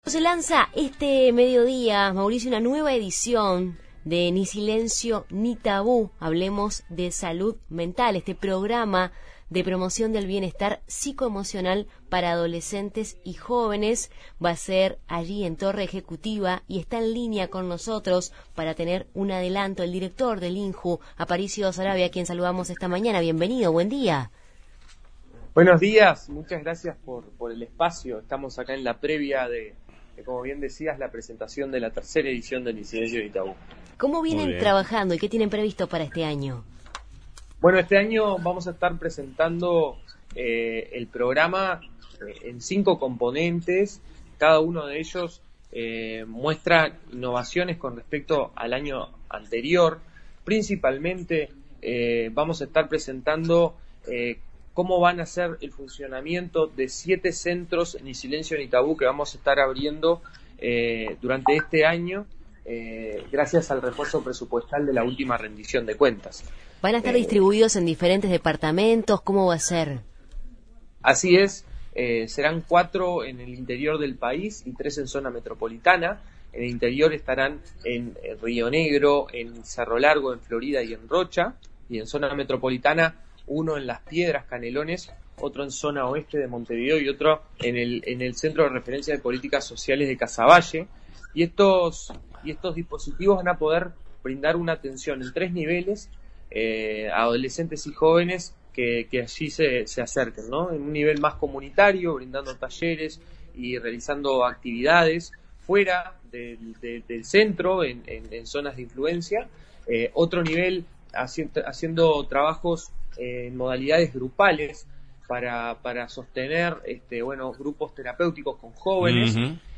Se lanza este mediodía, Mauricio, una nueva edición de Ni Silencio ni Tabú. Hablemos de salud mental, este programa de promoción del bienestar psicoemocional para adolescentes y jóvenes. Va a ser allí en Torre Ejecutiva y está en línea con nosotros para tener un adelanto el director del INJU, Aparicio Sarabia, a quien saludamos esta mañana. Bienvenido, buen día. Buenos días, muchas gracias por el espacio. Estamos acá en la previa de, como bien decías, la presentación de la tercera edición de Ni Silencio ni Tabú. ¿Cómo vienen trabajando y qué tienen previsto para este año? Bueno, este año vamos a estar presentando el programa en 5 componentes. Cada uno de ellos muestra innovaciones con respecto al año anterior. Principalmente vamos a estar presentando cómo van a ser el funcionamiento de 7 centros Ni Silencio ni Tabú que vamos a estar abriendo durante este año, gracias al refuerzo presupuestal de la última rendición de cuentas. ¿Van a estar distribuidos en diferentes departamentos? ¿Cómo va a ser? Así es, serán 4 en el interior del país y 3 en zona metropolitana. En el interior estarán en Río Negro, en Cerro Largo, en Florida y en Rocha. Y en zona metropolitana, uno en Las Piedras, Canelones, otro en zona oeste de Montevideo y otro en el Centro de Referencia de Políticas Sociales de Casaballe. Y estos dispositivos van a poder brindar una atención en 3 niveles a adolescentes y jóvenes que allí se acerquen, ¿no? En un nivel más comunitario, brindando talleres y realizando actividades fuera del centro, en zonas de influencia. Otro nivel haciendo trabajos en modalidades grupales para sostener grupos terapéuticos con jóvenes.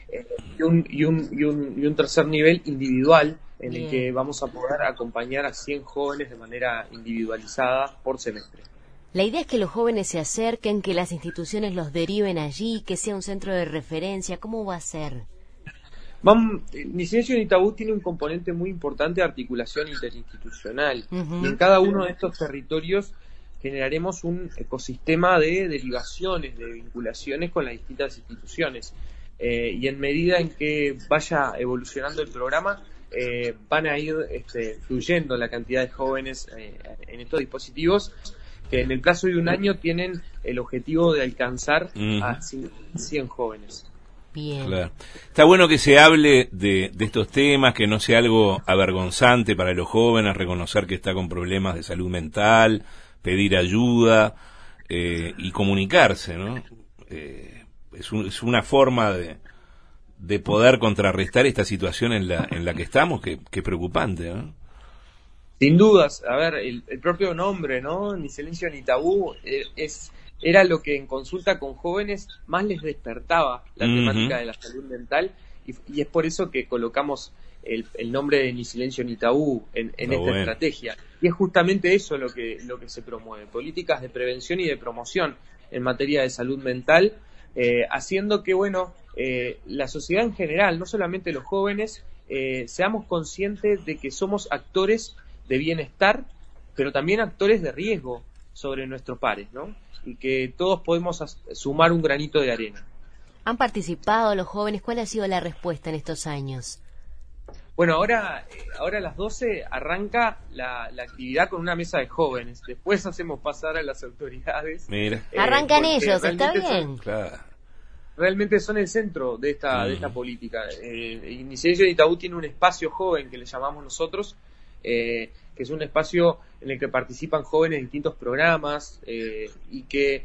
Y un tercer nivel individual en el que vamos a poder acompañar a 100 jóvenes de manera individualizada por semestre. La idea es que los jóvenes se acerquen, que las instituciones los deriven allí, que sea un centro de referencia. ¿Cómo va a ser? Ni Silencio ni Tabú tiene un componente muy importante de articulación interinstitucional. Y en cada uno de estos territorios generaremos un ecosistema de derivaciones, de vinculaciones con las distintas instituciones. Y en medida en que vaya evolucionando el programa, van a ir fluyendo la cantidad de jóvenes en estos dispositivos, que en el plazo de un año tienen el objetivo de alcanzar a 100 jóvenes. Bien. Claro. Está bueno que se hable de estos temas, que no sea algo avergonzante para los jóvenes, reconocer que está con problemas de salud mental, pedir ayuda y comunicarse, ¿no? Es una forma de poder contrarrestar esta situación en la que estamos, que es preocupante, ¿no? Sin dudas. A ver, el propio nombre, ¿no? Ni Silencio ni Tabú, era lo que en consulta con jóvenes más les despertaba la temática de la salud mental, y es por eso que colocamos el nombre de Ni Silencio ni Tabú en esta estrategia. Y es justamente eso lo que se promueve, políticas de prevención y de promoción en materia de salud mental, haciendo que, la sociedad en general, no solamente los jóvenes, seamos conscientes de que somos actores de bienestar, pero también actores de riesgo sobre nuestros pares, ¿no? Y que todos podemos sumar un granito de arena. ¿Han participado los jóvenes? ¿Cuál ha sido la respuesta en estos años? Bueno, ahora a las 12 arranca la actividad con una mesa de jóvenes. Después hacemos pasar a las autoridades. Mira. Arrancan ellos, ¿está bien? Realmente son el centro de esta política. Ni Silencio ni Tabú tiene un espacio joven que le llamamos nosotros, que es un espacio en el que participan jóvenes de distintos programas y que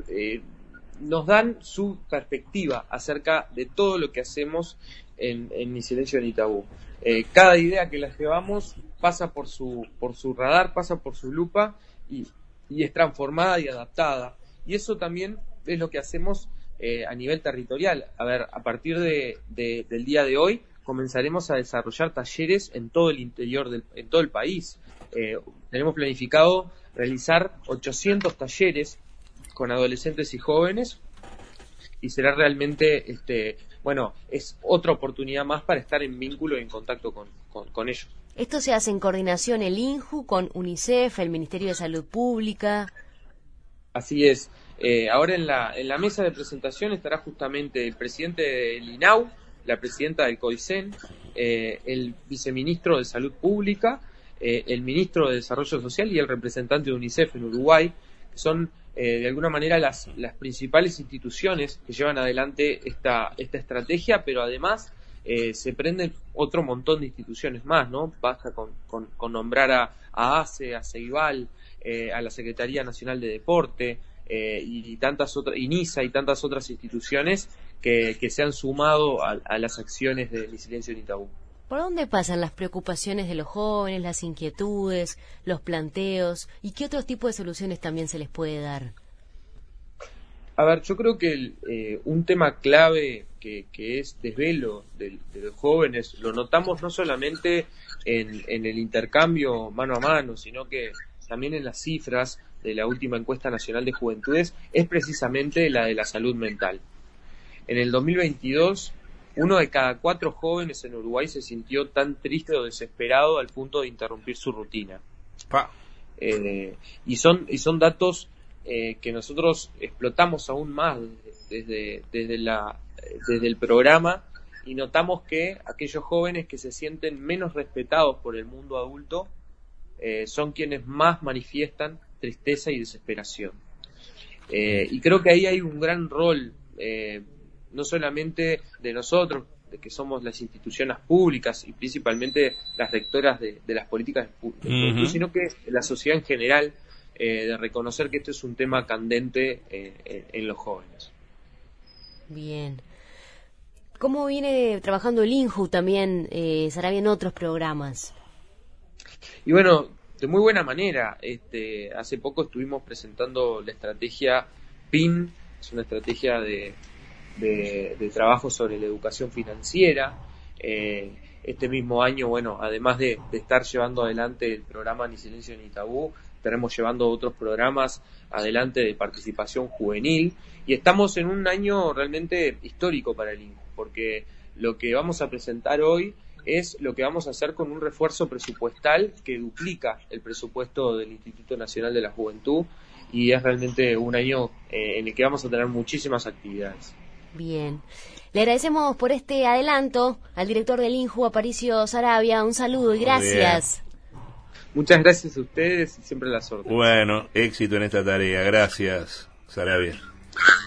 nos dan su perspectiva acerca de todo lo que hacemos en Ni Silencio ni Tabú. Cada idea que la llevamos pasa por su radar, pasa por su lupa y es transformada y adaptada. Y eso también es lo que hacemos a nivel territorial. A ver, a partir del día de hoy comenzaremos a desarrollar talleres en todo el interior, en todo el país. Tenemos planificado realizar 800 talleres con adolescentes y jóvenes, y será realmente, es otra oportunidad más para estar en vínculo y en contacto con ellos. Esto se hace en coordinación el INJU con UNICEF, el Ministerio de Salud Pública. Así es. Ahora en la mesa de presentación estará justamente el presidente del INAU, la presidenta del COICEN, el viceministro de Salud Pública, el ministro de Desarrollo Social y el representante de UNICEF en Uruguay, que son de alguna manera las principales instituciones que llevan adelante esta estrategia, pero además se prenden otro montón de instituciones más, ¿no? Basta con nombrar a ACE, a CEIBAL, a la Secretaría Nacional de Deporte, y tantas otras, INISA y tantas otras instituciones que se han sumado a las acciones de Ni Silencio Ni Tabú. ¿Por dónde pasan las preocupaciones de los jóvenes, las inquietudes, los planteos y qué otros tipos de soluciones también se les puede dar? A ver, yo creo que un tema clave que es desvelo de los jóvenes, lo notamos no solamente en el intercambio mano a mano, sino que también en las cifras de la última encuesta nacional de juventudes, es precisamente la de la salud mental. En el 2022, 1 de cada 4 jóvenes en Uruguay se sintió tan triste o desesperado al punto de interrumpir su rutina. Y son datos que nosotros explotamos aún más desde el programa, y notamos que aquellos jóvenes que se sienten menos respetados por el mundo adulto son quienes más manifiestan tristeza y desesperación. Y creo que ahí hay un gran rol, no solamente de nosotros, de que somos las instituciones públicas y principalmente las rectoras de las políticas de juventud, sino que la sociedad en general, de reconocer que esto es un tema candente en los jóvenes. Bien. ¿Cómo viene trabajando el INJU también, Sarabia, en otros programas? Y bueno, de muy buena manera. Hace poco estuvimos presentando la estrategia PIN, es una estrategia de trabajo sobre la educación financiera. Este mismo año, bueno, además de estar llevando adelante el programa Ni Silencio Ni Tabú, estaremos llevando otros programas adelante de participación juvenil, y estamos en un año realmente histórico para el INJU, porque lo que vamos a presentar hoy es lo que vamos a hacer con un refuerzo presupuestal que duplica el presupuesto del Instituto Nacional de la Juventud, y es realmente un año en el que vamos a tener muchísimas actividades. Bien. Le agradecemos por este adelanto al director del INJU, Aparicio Sarabia. Un saludo y gracias. Muchas gracias a ustedes y siempre la suerte. Bueno, éxito en esta tarea. Gracias, Sarabia.